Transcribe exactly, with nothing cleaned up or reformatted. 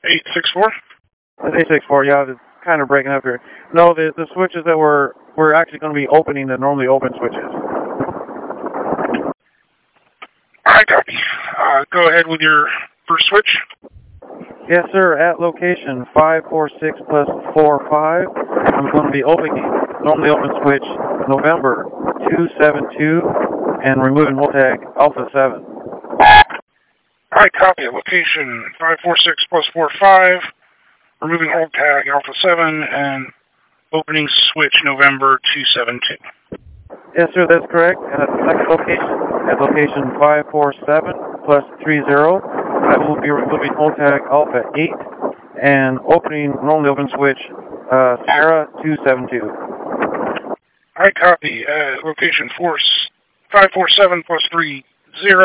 eight six four? That's eight six four, yeah, it's kind of breaking up here. No, the, the switches that we're, we're actually going to be opening the normally open switches. Alright, copy. Uh, go ahead with your first switch. Yes, sir. At location five four six plus four five, I'm going to be opening normally open switch November two seven two and removing hold tag Alpha seven. Alright, copy. At location five four six plus four five, removing hold tag Alpha seven and opening switch November two seven two. Yes, sir. That's correct. And at the second location, at location five four seven plus three zero, I will be removing hold tag Alpha eight and opening normally open switch uh, Sierra two seven two. Alright, copy. Uh, location four, five four seven plus three zero.